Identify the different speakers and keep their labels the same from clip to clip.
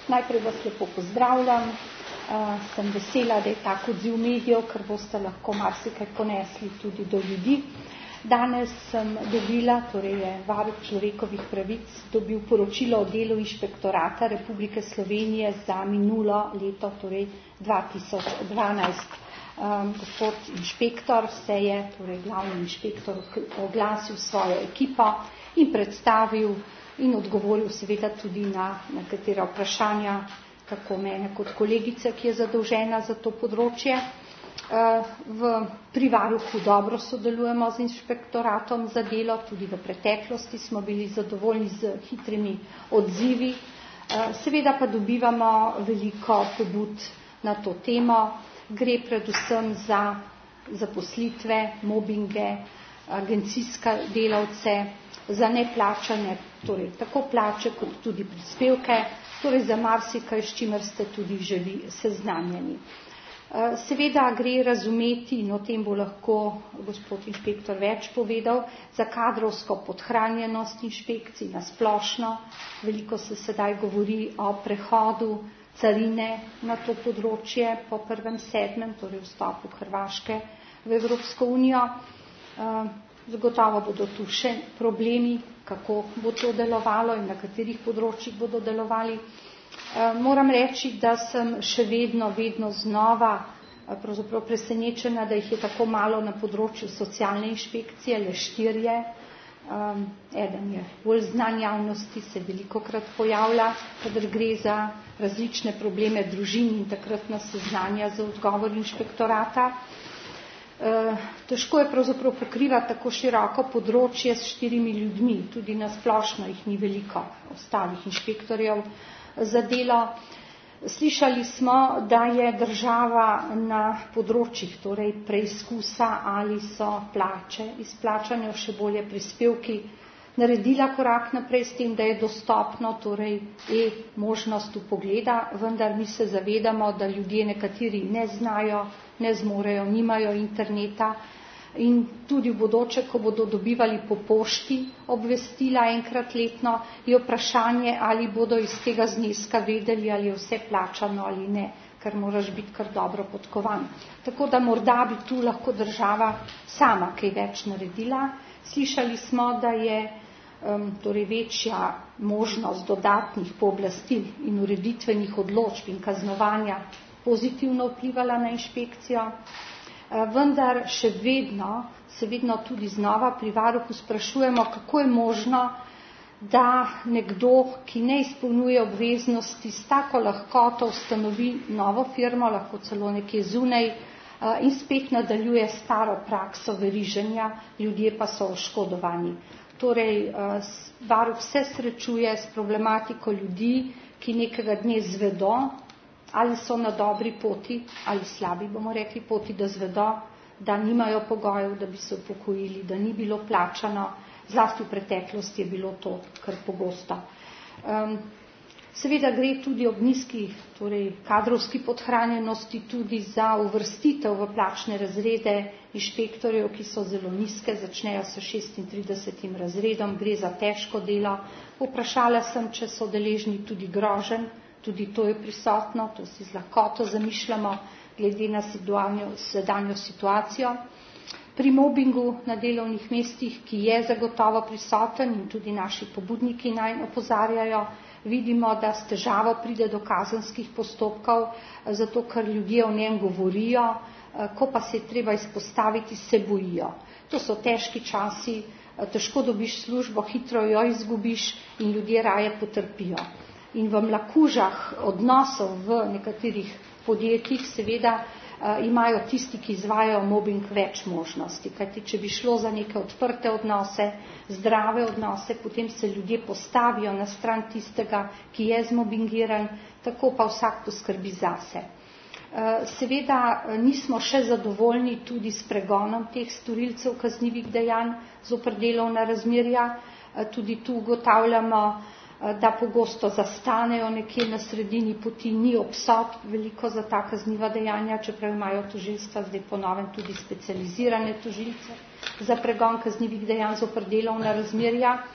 Speaker 1: Najprej vas lepo pozdravljam. Sem vesela, da je tak odziv medijev, ker boste lahko marsikaj ponesli tudi do ljudi. Danes sem dobila, torej je Varuh človekovih pravic dobil poročilo o delu Inšpektorata Republike Slovenije za minulo leto, torej 2012. Gospod inšpektor se je, torej glavni inšpektor, oglasil svojo ekipo in predstavil in odgovoril seveda tudi na nekatera vprašanja, tako mene kot kolegice, ki je zadolžena za to področje. Pri Varuhu dobro sodelujemo z inšpektoratom za delo, tudi v preteklosti smo bili zadovoljni z hitrimi odzivi. Seveda pa dobivamo veliko pobud na to temo. Gre predvsem za zaposlitve, mobinge, agencijske delavce, za neplačane, torej tako plače kot tudi prispevke, torej za marsikaj, s čimer ste tudi že vi seznanjeni. Seveda gre razumeti, in o tem bo lahko gospod inšpektor več povedal, za kadrovsko podhranjenost inšpekcij na splošno. Veliko se sedaj govori o prehodu carine na to področje po 1.7., torej vstopu Hrvaške v Evropsko unijo. Zagotovo bodo tu še problemi, kako bo to delovalo in na katerih področjih bodo delovali. Moram reči, da sem še vedno znova pravzaprav presenečena, da jih je tako malo na področju socialne inšpekcije, le 4. Eden je bolj znan javnosti, se velikokrat pojavlja, kadar gre za različne probleme družin in takrat nas seznanja za odgovor inšpektorata. Težko je pravzaprav pokrivati tako široko področje s 4 ljudmi, tudi na splošno jih ni veliko ostalih inšpektorjev za delo. Slišali smo, da je država na področjih, torej preizkusa, ali so plače izplačane, še bolje prispevki, naredila korak naprej s tem, da je dostopno, torej možnost vpogleda, vendar mi se zavedamo, da ljudje nekateri ne znajo, ne zmorejo, nimajo interneta in tudi v bodoče, ko bodo dobivali po pošti obvestila enkrat letno, je vprašanje, ali bodo iz tega zneska vedeli, ali je vse plačano ali ne, ker moraš biti kar dobro podkovan. Tako da morda bi tu lahko država sama kaj več naredila. Slišali smo, da je torej večja možnost dodatnih pooblastil in ureditvenih odločb in kaznovanja pozitivno vplivala na inšpekcijo, vendar še vedno, se vedno tudi znova pri Varuhu sprašujemo, kako je možno, da nekdo, ki ne izpolnjuje obveznosti, s tako lahkoto ustanovi novo firmo, lahko celo nekje zunaj, in spet nadaljuje staro prakso veriženja, ljudje pa so oškodovani. Torej, Varuh se srečuje s problematiko ljudi, ki nekega dne zvedo, ali so na dobri poti, ali slabi, bomo rekli, poti, da zvedo, da nimajo pogojev, da bi se upokojili, da ni bilo plačano, zlasti v preteklosti je bilo to kar pogosto. Seveda gre tudi ob nizki, torej kadrovski podhranjenosti tudi za uvrstitev v plačne razrede inšpektorjev, ki so zelo nizke, začnejo s 36. razredom, gre za težko delo. Vprašala sem, če so deležni tudi groženj, tudi to je prisotno, to si z lahkoto zamišljamo glede na sedanjo situacijo. Pri mobingu na delovnih mestih, ki je zagotovo prisoten in tudi naši pobudniki naj opozarjajo, vidimo, da s težavo pride do kazenskih postopkov, zato ker ljudje o njem govorijo, ko pa se je treba izpostaviti, se bojijo. To so težki časi, težko dobiš službo, hitro jo izgubiš in ljudje raje potrpijo. In v mlakužah odnosov v nekaterih podjetjih seveda imajo tisti, ki izvajajo mobbing, več možnosti. Kajti, če bi šlo za neke odprte odnose, zdrave odnose, potem se ljudje postavijo na stran tistega, ki je zmobingiran, tako pa vsak poskrbi zase. Seveda nismo še zadovoljni tudi s pregonom teh storilcev kaznivih dejanj zoper delovna razmerja. Tudi tu ugotavljamo, da pogosto zastanejo nekje na sredini poti, ni obsodb veliko za ta kazniva dejanja, čeprav imajo tožilstva zdaj po novem tudi specializirane tožilce za pregon kaznivih dejanj zoper delovna razmerja.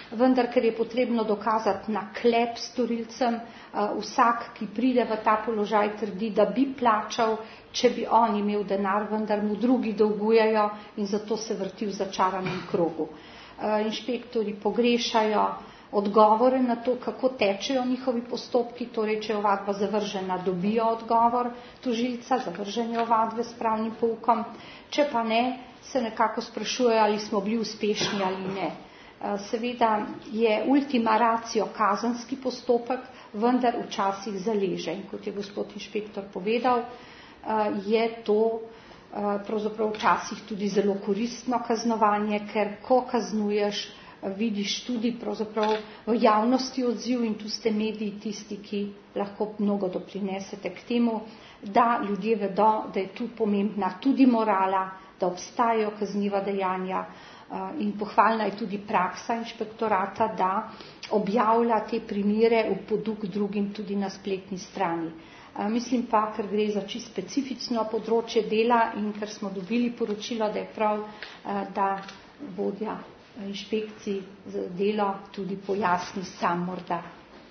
Speaker 1: vendar ker je potrebno dokazati naklep storilcem, vsak, ki pride v ta položaj, trdi, da bi plačal, če bi on imel denar, vendar mu drugi dolgujejo in zato se vrti v začaranem krogu. Inšpektori pogrešajo odgovore na to, kako tečejo njihovi postopki, torej, če je ovadba zavržena, dobijo odgovor tožilca, zavrženje ovadbe s pravnim poukom, če pa ne, se nekako sprašujejo, ali smo bili uspešni ali ne. Seveda je ultima ratio kazenski postopek, vendar včasih zaleže. In kot je gospod inšpektor povedal, je to pravzaprav včasih tudi zelo koristno kaznovanje, ker ko kaznuješ, vidiš tudi pravzaprav v javnosti odziv in tu ste mediji tisti, ki lahko mnogo doprinesete k temu, da ljudje vedo, da je tu pomembna tudi morala, da obstajajo kazniva dejanja in pohvalna je tudi praksa inšpektorata, da objavlja te primere v poduk drugim tudi na spletni strani. Mislim pa, ker gre za čisto specifično področje dela in ker smo dobili poročilo, da je prav, da vodja inšpekcij za delo tudi pojasni sam morda.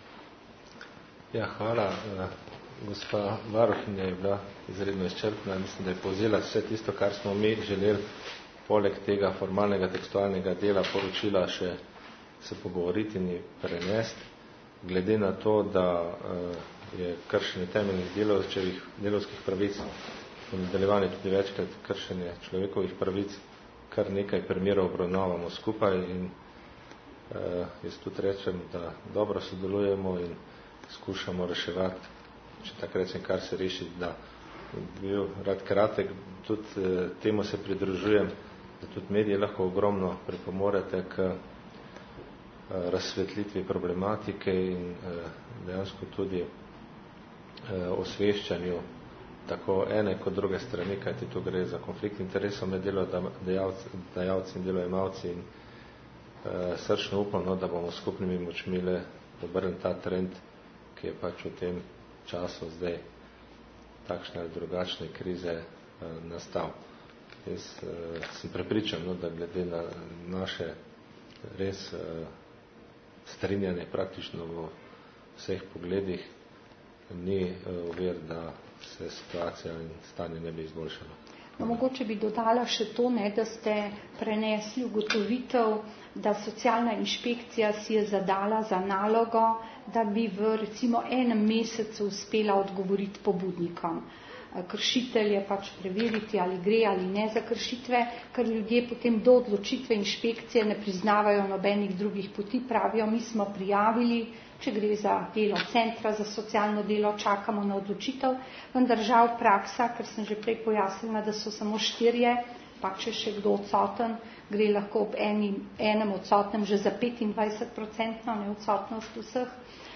Speaker 2: Ja, hvala. Gospa varuhinja je bila izredno izčrpna. Mislim, da je povzela vse tisto, kar smo mi želeli poleg tega formalnega tekstualnega dela poročila še se pogovoriti in prenesti. Glede na to, da je kršenje temeljnih delovskih pravic v nadaljevanju tudi večkrat kršenje človekovih pravic, kar nekaj primerov obravnavamo skupaj in jaz tudi rečem, da dobro sodelujemo in skušamo reševati, če tako rečem, kar se reši, da bil rad kratek, tudi temu se pridružujem, da tudi mediji lahko ogromno pripomorete k razsvetlitvi problematike in dejansko tudi osveščanju tako ene kot druge strani, kajti tu gre za konflikt interesov med delodajalci in delojemalci in srčno upam, da bomo skupnimi močmi le obrnili ta trend, ki je pač v tem času zdaj takšne ali drugačne krize nastal. Jaz sem prepričan, da glede na naše res strinjanje praktično v vseh pogledih ni ovir, da se situacija in stanje ne bi izboljšalo.
Speaker 1: No, mogoče bi dodala še to, da ste prenesli ugotovitev, da socialna inšpekcija si je zadala za nalogo, da bi v recimo enem mesecu uspela odgovoriti pobudnikom. Kršitelj je pač preveriti, ali gre ali ne za kršitve, ker ljudje potem do odločitve inšpekcije ne priznavajo nobenih drugih poti, pravijo, mi smo prijavili, če gre za delo centra, za socialno delo, čakamo na odločitev, vendar žal praksa, ker sem že prej pojasnila, da so samo 4, pa če še kdo odsoten, gre lahko ob enem odsotnem že za 25% neodsotnost vseh,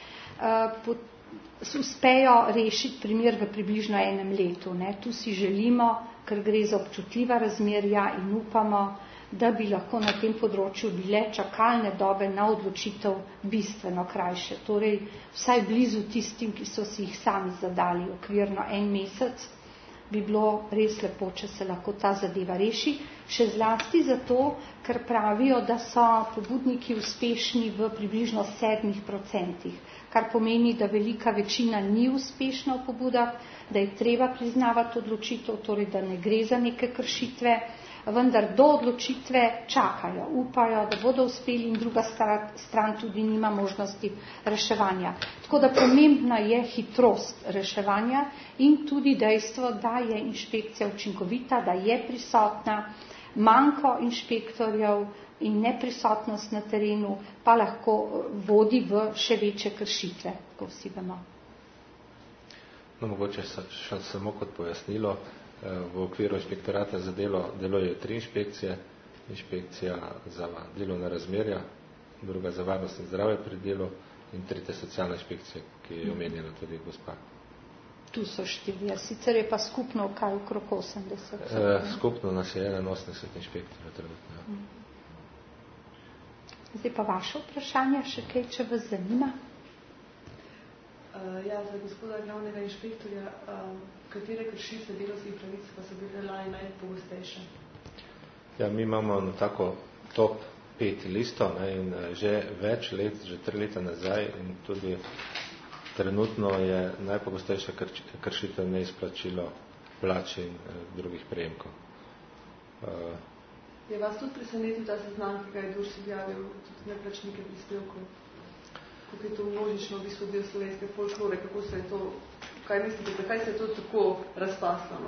Speaker 1: uspejo rešiti primer v približno enem letu. Tu si želimo, ker gre za občutljiva razmerja in upamo, da bi lahko na tem področju bile čakalne dobe na odločitev bistveno krajše. Torej, vsaj blizu tistim, ki so si jih sami zadali okvirno 1 mesec, bi bilo res lepo, če se lahko ta zadeva reši. Še zlasti zato, ker pravijo, da so pobudniki uspešni v približno 7%, kar pomeni, da velika večina ni uspešna v pobudah, da je treba priznavati odločitev, torej da ne gre za neke kršitve, vendar do odločitve čakajo, upajo, da bodo uspeli in druga stran tudi nima možnosti reševanja. Tako da pomembna je hitrost reševanja in tudi dejstvo, da je inšpekcija učinkovita, da je prisotna, manjko inšpektorjev in neprisotnost na terenu pa lahko vodi v še večje kršitve, ko vsi vemo.
Speaker 2: No, mogoče še samo kot pojasnilo, v okviru inšpektorata za delo delujejo 3 inšpekcije, inšpekcija za delovna razmerja, druga za varnost in zdravje pri delu in 3. socialna inšpekcija, ki je omenjena tudi gospa.
Speaker 1: Tu so 4, sicer je pa skupno kaj okrog 80.
Speaker 2: Skupno nas je 81 inšpektorjev trenutno.
Speaker 1: Zdaj pa vaše vprašanje, še kaj, če vas zanima?
Speaker 3: Ja, za gospoda glavnega inšpektorja, katere kršitve delovskih pravic pa so bile najpogostejše?
Speaker 2: Ja, mi imamo tako top 5 listov, ne, in že več let, že 3 leta nazaj in tudi trenutno je najpogostejša kršitev neizplačilo plače in drugih prejemkov.
Speaker 3: Je vas tudi presenetil ta seznam, ki ga je Durs objavil tudi neplačnike prispevkov? Kako je to množično v bistvu del slovenske folklore? Kako se je to, kaj mislite, zakaj se je to tako razpasano?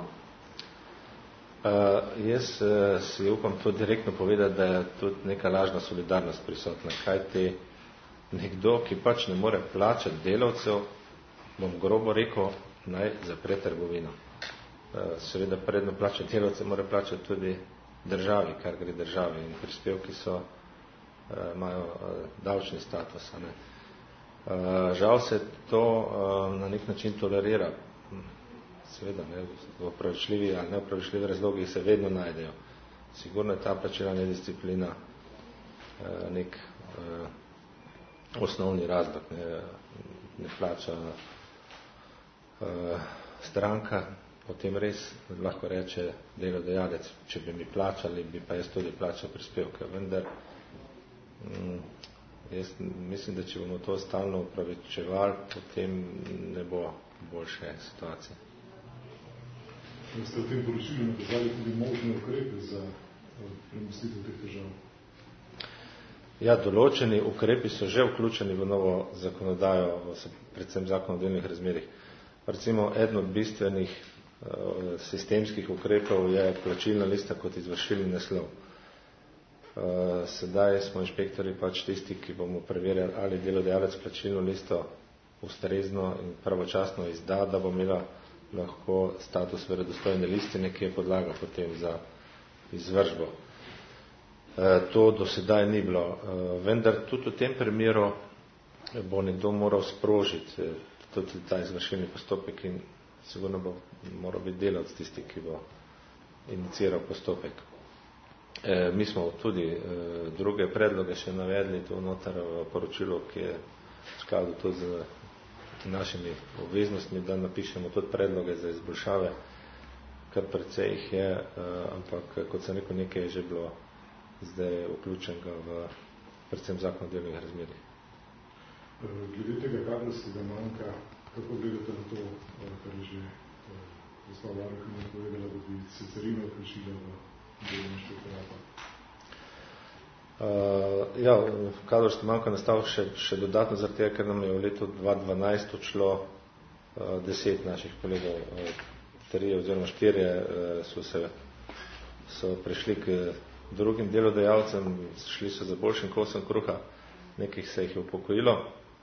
Speaker 2: Jaz si upam to direktno povedati, da je tudi neka lažna solidarnost prisotna. Kajti nekdo, ki pač ne more plačati delavcev, bom grobo rekel, naj zapre trgovino. Seveda predno plačati delavce mora plačati tudi državi, kar gre državi, in prispevki imajo davčni status. Ne. Žal se to na nek način tolerira. Seveda, ne, v opravičljivi ali neopravičljivi razlogi se vedno najdejo. Sigurno je ta plačilna nedisciplina nek osnovni razlog. Ne plača stranka, potem res lahko reče delodajalec, če bi mi plačali, bi pa jaz tudi plačal prispevke. Vendar jaz mislim, da če bomo to stalno upravičevali, potem ne bo boljše situacije.
Speaker 4: Ste v tem poročilu nakazali tudi možne ukrepe za premostitev teh težav?
Speaker 2: Ja, določeni ukrepi so že vključeni v novo zakonodajo, predvsem zakon o delovnih razmerjih. Recimo, eden od bistvenih sistemskih ukrepov je plačilna lista kot izvršilni naslov. Sedaj smo inšpektori pač tisti, ki bomo preverjali, ali delodajalec plačilno listo ustrezno in pravočasno izda, da bo imela lahko status verodostojne listine, ki je podlaga potem za izvršbo. To do sedaj ni bilo. Vendar tudi v tem primeru bo nekdo moral sprožiti tudi ta izvršilni postopek in sigurno bo moral biti delavec tisti, ki bo iniciral postopek. Mi smo tudi druge predloge še navedli tu noter v poročilu, ki je v skladu tudi z našimi obveznostmi, da napišemo tudi predloge za izboljšave, kar precej jih je, ampak kot sem rekel, nekaj je že bilo zdaj vključenega v predvsem zakon o delovnih razmerjih.
Speaker 4: Glede tega kadrovskega manjka, kako gledate na to, kar je že gospa Varuhinja povedala, da bi se carina vključila v delovno inšpektorata?
Speaker 2: Ja, kadrovski manjka nastal še dodatno zaradi tega, ker nam je v letu 2012 odšlo 10 naših kolegov, 3 oziroma 4 so prišli k drugim delodajalcem, šli so za boljšim kosom kruha, nekih se jih je upokojilo.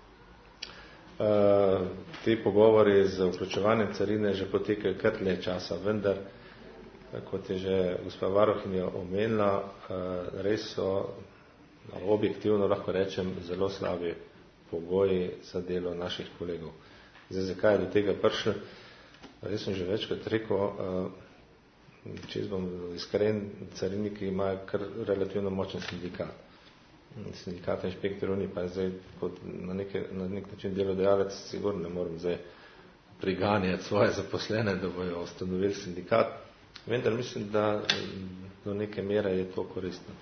Speaker 2: Ti pogovori z vključevanjem carine že potekajo kar dlje časa, vendar, kot je že gospa Varuhinja omenila, res so objektivno, lahko rečem, zelo slabi pogoji za delo naših kolegov. Zdaj, zakaj je do tega prišlo? Jaz sem že večkrat rekel, če bom iskren, cariniki imajo kar relativno močen sindikat. Sindikata inšpektorov ni, pa zdaj kot na nek način delodajalec sigurno ne moram zdaj priganjati svoje zaposlene, da bojo ustanovili sindikat. Vendar mislim, da do neke mere je to koristno.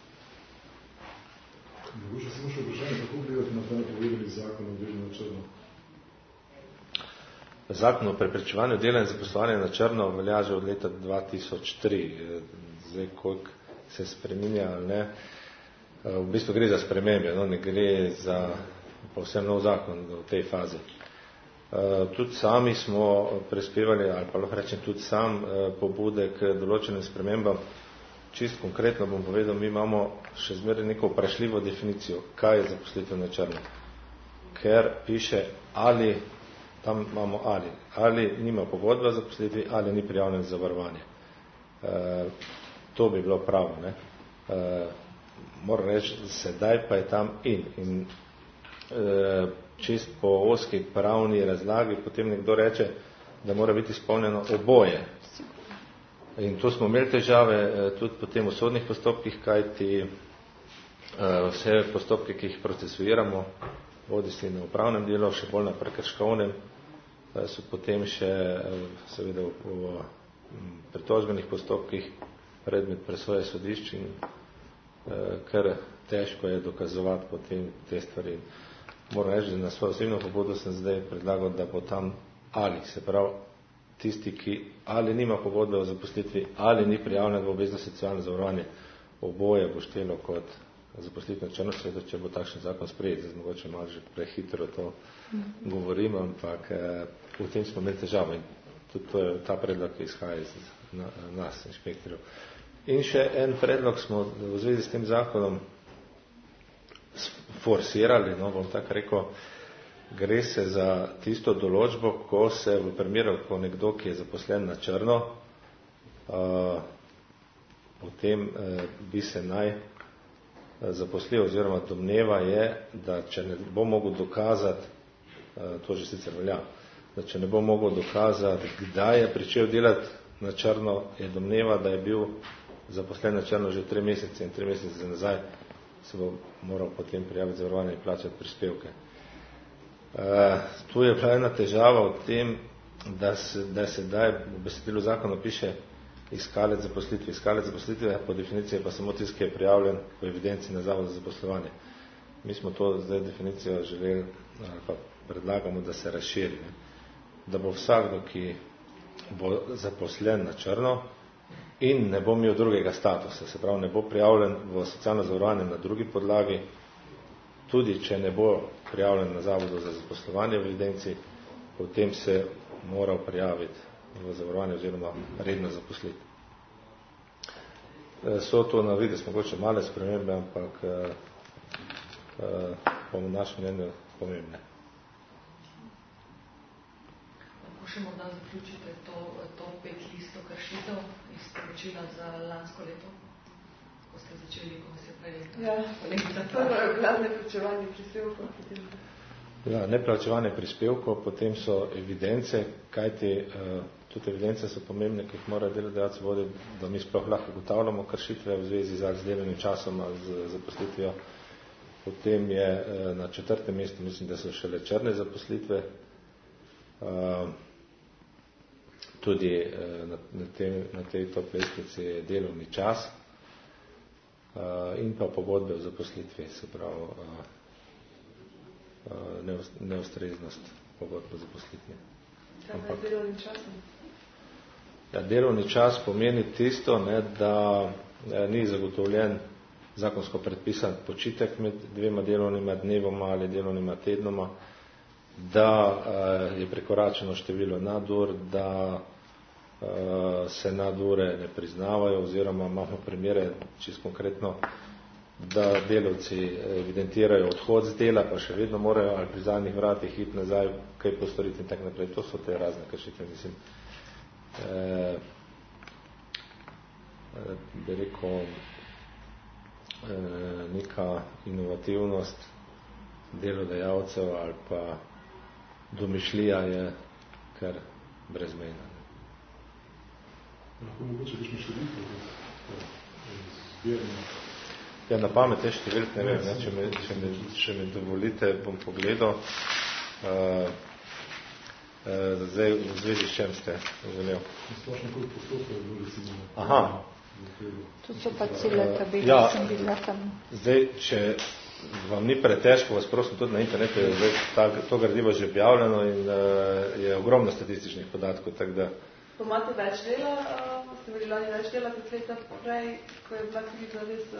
Speaker 4: Mogoče samo še vprašanje, kako gledate na ta napovedani zakon o delu na črno?
Speaker 2: Zakon o preprečevanju dela in zaposlovanja na črno velja že od leta 2003. Zdaj, koliko se spreminja ali ne, v bistvu gre za spremembe, no, ne gre za povsem nov zakon v tej fazi. Tudi sami smo prispevali, ali pa lahko rečem tudi sam, pobude k določenim spremembam. Čist konkretno bom povedal, mi imamo še zmeraj neko vprašljivo definicijo, kaj je zaposlitev na črno. Ker piše ali, tam imamo ali nima pogodbe za zaposlitvi, ali ni prijavljen za zavarovanje. To bi bilo pravo, ne. Moram reči, sedaj pa je tam in čist po ozki pravni razlagi potem nekdo reče, da mora biti izpolnjeno oboje. In tu smo imeli težave tudi potem v sodnih postopkih, kajti vse postopke, ki jih procesuiramo, bodisi na upravnem delu, še bolj na prekrškovnem, so potem še seveda v pritožbenih postopkih predmet presoje sodišč in kar težko je dokazovati potem te stvari. Moram reči, da na svojo osebno pobudo sem zdaj predlagal, da bo tam ali, se pravi, tisti, ki ali nima pogodbe o zaposlitvi, ali ni prijavljen v obvezno socialno zavarovanje, oboje bo štelo kot zaposlitve na črno, seveda, če bo takšen zakon sprejet. Zdaj mogoče malo že prehitro to govorim, ampak v tem smo imeli težavo in tudi to je ta predlog, ki izhaja iz nas, inšpektorjev. In še en predlog smo v zvezi s tem zakonom forsirali, no, bom tako rekel, gre se za tisto določbo, ko se v primeru, ko nekdo, ki je zaposlen na črno, potem bi se naj zaposlil oziroma domneva je, da če ne bo mogel dokazati, to že sicer velja, da če ne bo mogel dokazati, kdaj je pričel delati na črno, je domneva, da je bil zaposlen na črno že 3 mesece in 3 mesece nazaj se bo moral potem prijaviti zavarovanje in plačati prispevke. Tu je bila ena težava v tem, da se daj v besedilu zakona piše iskalec zaposlitve. Iskalec zaposlitve po definiciji je pa samo tisti, ki je prijavljen v evidenci na Zavod za zaposlovanje. Mi smo to zdaj definicijo želeli, pa predlagamo, da se razširi. Da bo vsakdo, ki bo zaposlen na črno in ne bo imel drugega statusa, se pravi, ne bo prijavljen v socialno zavarovanje na drugi podlagi, tudi če ne bo prijavljen na Zavodu za zaposlovanje v evidenci, potem se moral prijaviti v zavarovanje oziroma redno zaposliti. So to na vides mogoče male spremembe, ampak po našem mnenju pomembne.
Speaker 5: Lahko še morda zaključite to 5 listo kršitev iz poročila za lansko leto, ko ste začeli, ko se prej
Speaker 3: prvo je glavne plačevanje prispevkov.
Speaker 2: Ja, neplačevanje prispevkov, potem so evidence, kajti tudi evidence so pomembne, ki jih morajo delodajalci voditi, da mi sploh lahko ugotavljamo kršitve v zvezi z delovnim časom ali z zaposlitvijo. Potem je na 4. mestu, mislim, da so šele črne zaposlitve. Tudi na tej top lestvici je delovni čas in pa pogodbe o zaposlitvi, se pravi neustreznost pogodbe o zaposlitvi.
Speaker 3: Kaj je delovnim časom?
Speaker 2: Ja, delovni čas pomeni tisto, da ni zagotovljen zakonsko predpisan počitek med 2 delovnima dnevoma ali delovnima tednoma, da je prekoračeno število nadur, da se nadure ne priznavajo oziroma imamo primere, čisto konkretno, da delavci evidentirajo odhod z dela, pa še vedno morajo ali pri zadnjih vratih iti nazaj, kaj postoriti in tako naprej. To so te razne kršitve, mislim. Bi rekel, neka inovativnost delodajalcev ali pa domišljija je kar brezmejna.
Speaker 4: Lahko mogoče kakšne številke zbirne?
Speaker 2: Ja, na pamet te številke ne vem, če mi dovolite, bom pogledal. Zdaj v zvezi s čem ste želel?
Speaker 4: Splošno koliko postopkov je bilo recimo?
Speaker 2: Aha.
Speaker 1: To so pa cele tabele,
Speaker 2: ja,
Speaker 1: sem bila tam.
Speaker 2: Zdaj, če vam ni pretežko, vas prosim, tudi na internetu je zdaj to gradivo že objavljeno in je ogromno statističnih podatkov, tako da.
Speaker 3: Pa imate več dela, ste bili lani več dela kot leta prej, ko je bila kriza res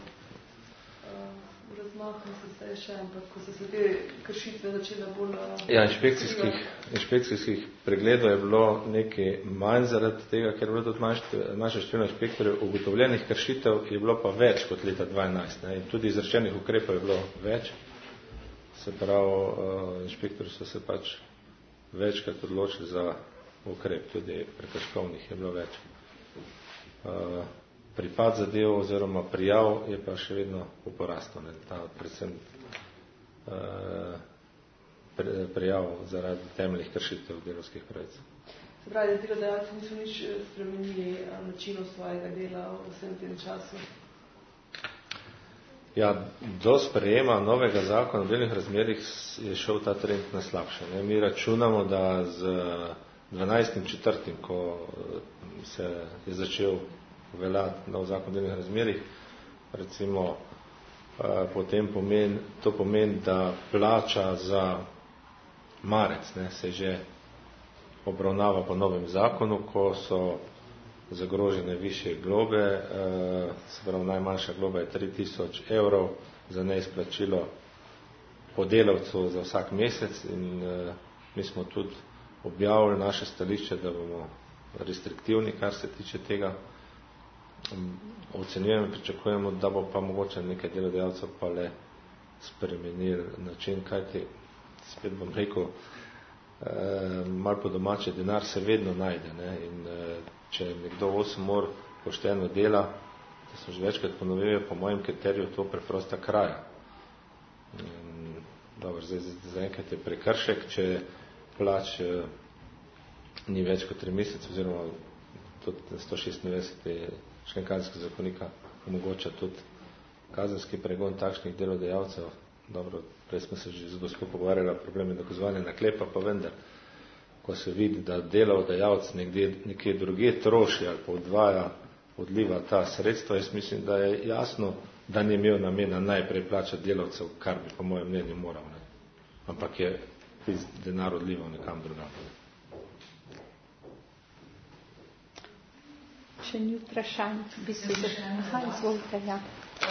Speaker 3: razmahno se še, ampak ko so se te kršitve začele bolj...
Speaker 2: Ja, inšpekcijskih pregledov je bilo nekaj manj zaradi tega, ker je bilo tudi manjše število inšpektorjev. Ugotovljenih kršitev je bilo pa več kot leta 2012. Ne? In tudi izrečenih ukrepov je bilo več. Se pravi, inšpektorji so se pač večkrat odločili za ukrep, tudi prekrškovnih je bilo več. Pripad zadev oziroma prijav je pa še vedno v porastu, predvsem prijav zaradi temeljnih kršitev delovskih pravic.
Speaker 3: Se pravi, da delodajalci niso nič spremenili načinov svojega dela v vsem tem času?
Speaker 2: Ja, do sprejema novega zakona o delovnih razmerjih je šel ta trend na slabše. Mi računamo, da z 12.4., ko se je začel veljati nov zakon o delovnih razmerjih, recimo potem to pomeni, da plača za marec se že obravnava po novem zakonu, ko so zagrožene višje globe, se pravi najmanjša globa je 3000 evrov za neizplačilo po delavcu za vsak mesec in mi smo tudi objavili naše stališče, da bomo restriktivni, kar se tiče tega. Ocenjujemo in pričakujemo, da bo pa mogoče nekaj delodajalcev pa le spremenil način, kajti spet bom rekel, malo po domače, denar se vedno najde. Ne? In če nekdo 8 ur pošteno dela, to so že večkrat ponovili, po mojem kriteriju to preprosta kraja. Dobro, zdaj enkrat je prekršek, če plač ni več kot 3 mesece, oziroma tudi 196. člen kazenskega zakonika omogoča tudi kazenski pregon takšnih delodajalcev. Dobro, prej smo se že z gospod pogovarjali, problem je dokazovanja naklepa, pa vendar, ko se vidi, da delodajalec nekje drugje troši ali pa odliva ta sredstva, jaz mislim, da je jasno, da ni imel namena najprej plačati delavcev, kar bi po mojem mnenju moral. Ne? Ampak je denar odlival nekam drugam.
Speaker 1: Še ni vprašanj, besede. Izvolite, ja.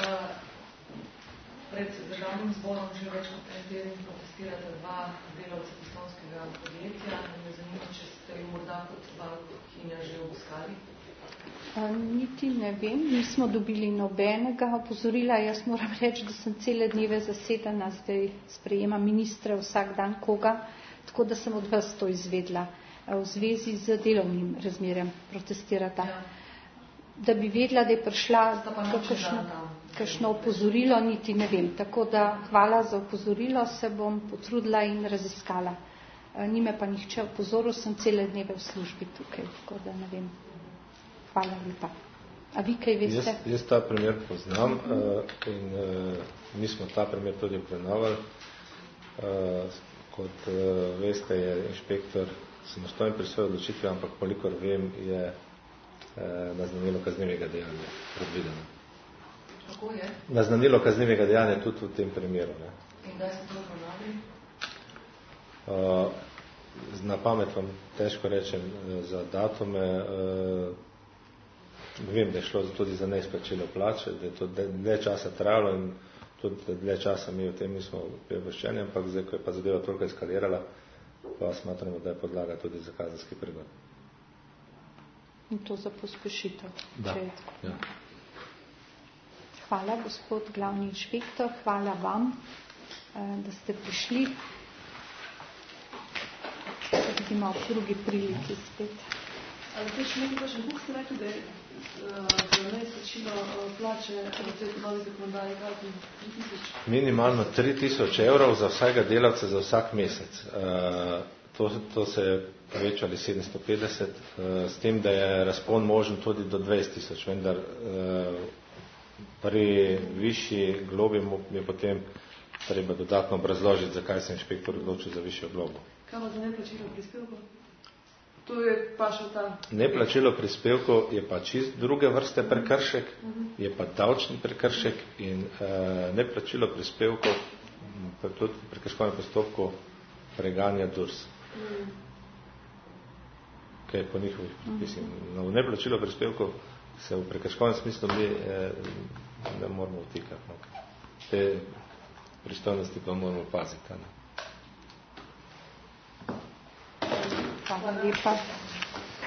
Speaker 5: Pred državnim zborom že več kot 3 tedni protestirate 2 delavca poslovnskega podjetja. Me zanima, če ste jih morda kot varuhinja že obiskali?
Speaker 1: Niti ne vem, nismo dobili nobenega opozorila. Jaz moram reči, da sem cele dneve zasedena, zdaj sprejema ministre vsak dan koga, tako da sem od vas to izvedla. V zvezi z delovnim razmerjem protestirata. Ja. Da bi vedela, da je prišla kakšno opozorilo, niti ne vem. Tako da hvala za opozorilo, se bom potrudila in raziskala. Ni me pa nihče opozoril, sem cele dneve v službi tukaj, tako da ne vem. Hvala lepa. A vi kaj veste?
Speaker 2: Jaz ta primer poznam in mi smo ta primer tudi prenovali. Kot veste, je inšpektor samostojen pri svoji odločitvi, ampak kolikor vem, je naznanilo kaznivega dejanja predvideno.
Speaker 5: Kako je?
Speaker 2: Naznanilo kaznivega dejanja tudi v tem primeru. Ne.
Speaker 5: In da se to ponavlja?
Speaker 2: Na pamet vam težko rečem za datume. Vem, da je šlo tudi za neizplačilo plače, da je to dlje časa trajalo in tudi dlje časa mi v tem nismo obveščeni, ampak zdaj, ko je pa zadeva toliko eskalirala, pa smatramo, da je podlaga tudi za kazenski pregon.
Speaker 1: In to za pospešitev.
Speaker 2: Da, ja.
Speaker 1: Hvala, gospod glavni inšpektor, hvala vam, da ste prišli. Vidimo v drugi priliki spet.
Speaker 3: Ali te še nekaj še Bog ste rekli, da je za neizplačilo plače v novi zakonodaji kazni 3000?
Speaker 2: Minimalno 3000 evrov za vsakega delavca za vsak mesec. To se je povečali 750, s tem, da je razpon možen tudi do 20 000, vendar pri višji globi je potem treba dodatno obrazložiti, zakaj se inšpektor odločil za višjo globo.
Speaker 3: Kaj pa za neplačilo prispevkov? To je pa še ta...
Speaker 2: Neplačilo prispevkov je pa čist druge vrste prekršek, je pa davčni prekršek in neplačilo prispevkov tudi v prekrškovnem postopku preganja DURS. Kaj po njihovih predpisih. V neplačilo prispevkov se v prekrškovnem smislu mi ne moramo vtikati. Te pristojnosti pa moramo paziti.
Speaker 1: Hvala lepa.